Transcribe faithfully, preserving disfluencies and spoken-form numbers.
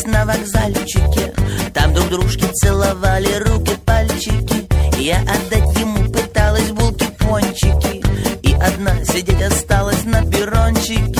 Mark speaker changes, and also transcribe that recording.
Speaker 1: на вокзальчике. Там друг дружке целовали руки, пальчики. Я отдать ему пыталась булки-пончики, и одна сидеть осталась на перрончике.